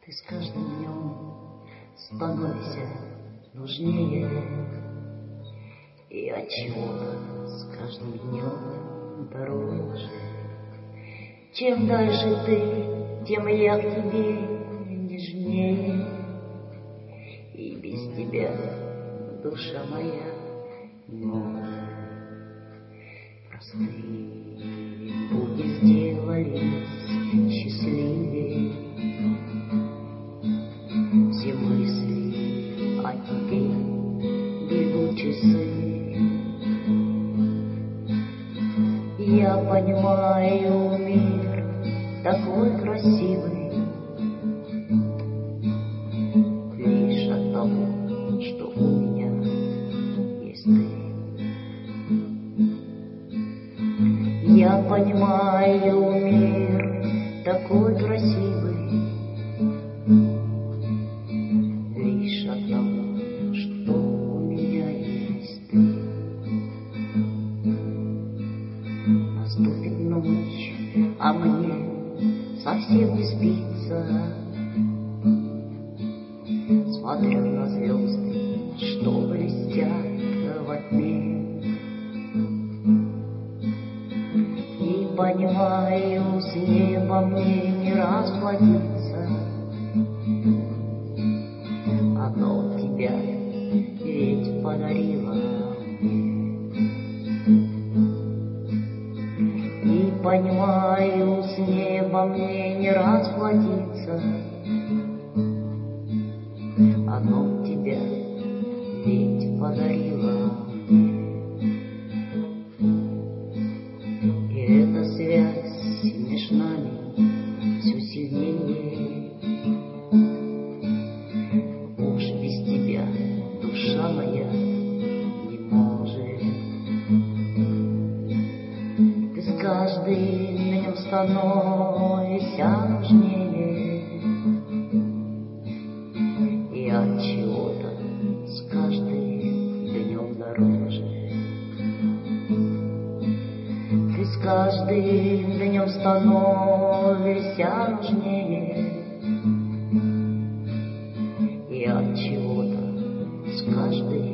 Ты с каждым днем становишься нужнее, и отчего-то с каждым днем дороже. Чем дальше ты, тем я к тебе нежнее, и без тебя душа моя не может. Простые пути сделались счастливее, все мысли о тебе бегут часы. Я понимаю, мир такой красивый лишь от того, что у меня есть ты. Я понимаю, мир такой красивый лишь от того, что у меня есть ты. Наступит ночь, а мне совсем не спится. Смотрю на звезды, что блестят во тьме, и понимаю, с небом мне не расплатиться. Оно тебя ведь подарило мне. И понимаю, с небом мне не расплатиться. Оно тебя ведь подарило мне. И эта связь между нами все сильнее. Уж без тебя душа моя не может. Ты с каждым днем становишься нужнее, и от чего-то с каждым днем дороже. Ты с каждым днем становишься нужнее, и от чего-то с каждым